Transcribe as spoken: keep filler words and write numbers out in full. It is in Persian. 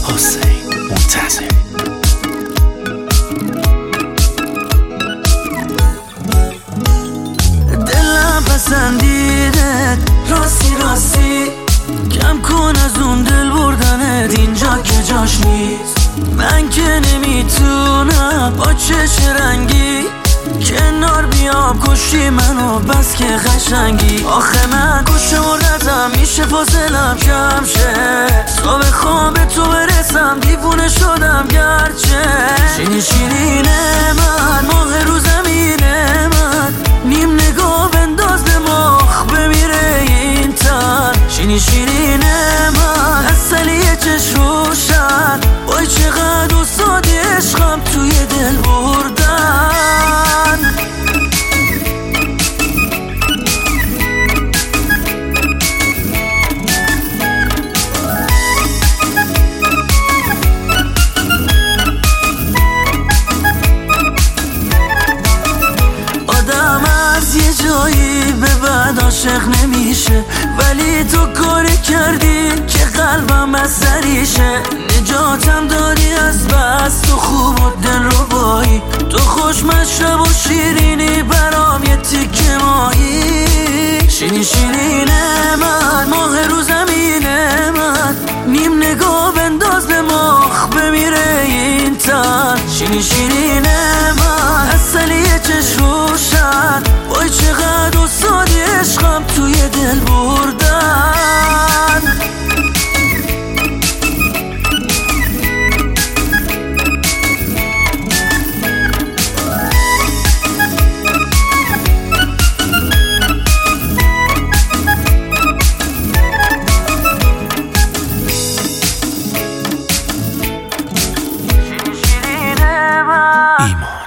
حسین منتظر. دلم پسندیده راستی راستی، کم کن از اون دل بردنت اینجا که جاش نیست. من که نمیتونم با چش رنگی کنار بیام، کشی منو بس که قشنگی. آخه من کش مردتم، میشه فاصلم کم شه، صبح خواب تو برسم دیوونه شدم گرچه. شینی شیرینه من، ماه رو زمینه من، نیم نگاه بنداز دماغ بمیره این تن. شینی شیرینه من، اصلی چش روشن، وای چقدر استادی عشقم توی دل بردن. یه جایی به بعد عاشق نمیشه، ولی تو کاری کردی که قلبم از سریشه. نجاتم دادی از بس، تو خوب و دل رو بایی، تو خوش مشرب و شیرینی برام یه تیکه مایی. شینی شیرینه من، ماه رو زمینه من، نیم نگاه بنداز دماغ بمیره این تن. شینی شیرینه من، اصلی چش روشن، وای چقدر استادی عشقم توی دل بردن. ایمان